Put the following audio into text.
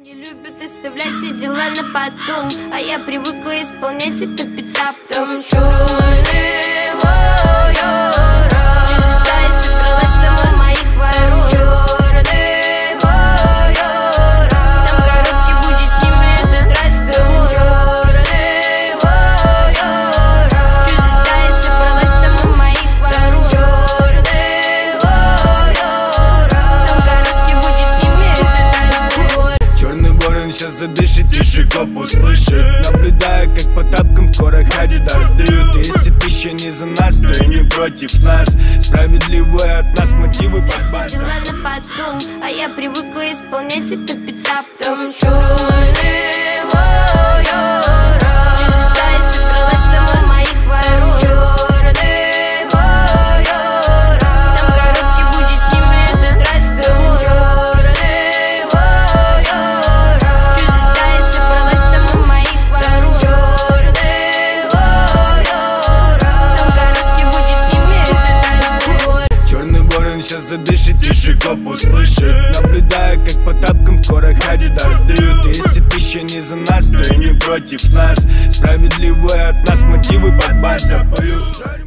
Не любят оставлять все дела на потом, а я привыкла исполнять это петаптом. Черный ворон, через стаи собралась там у моих ворон. Черный ворон, там короткий будет с ними этот разговор. Черный ворон, через стаи собралась там у моих ворон. Черный ворон, там короткий будет с ними этот разговор. Черный ворон сейчас задышит, тише коп услышит. Наблюдая, как по тапкам в корах Адидас дают. Если ты еще не за нас, то и не против нас. Справедливые от нас мотивы под базом. Дела на потом, а я привыкла исполнять это петаптом. Черный ворон, через стаи собралась там у моих ворон. Черный ворон, там короткий будет с ними этот разговор. Черный ворон, через стаи собралась там у моих ворон. Черный ворон, там короткий будет с ними этот разговор. Черный ворон сейчас задышит, тише коп услышит. Наблюдая, как по тапкам в корах Адидас дают. Если ты еще не за нас, то и не против нас. Справедливые от нас мотивы под бас запоют.